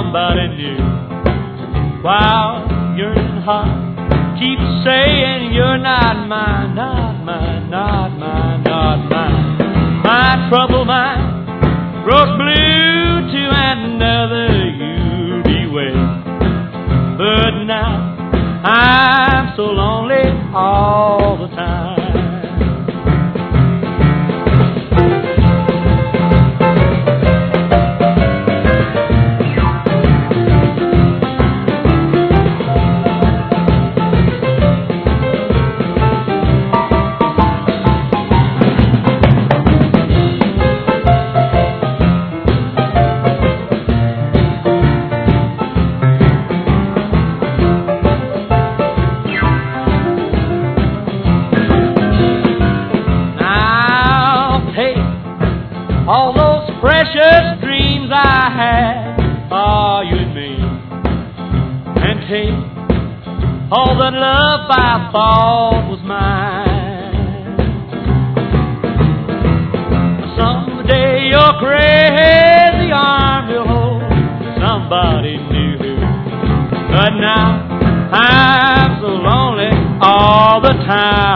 somebody new. While you're in heart, keep saying you're not mine, not mine, not mine, not mine. My troubled mind grows blue to another you'll be with. But now I'm so lonely all the time. All those precious dreams I had for you and me, and take all that love I thought was mine. Someday your crazy arm will hold somebody new, but now I'm so lonely all the time.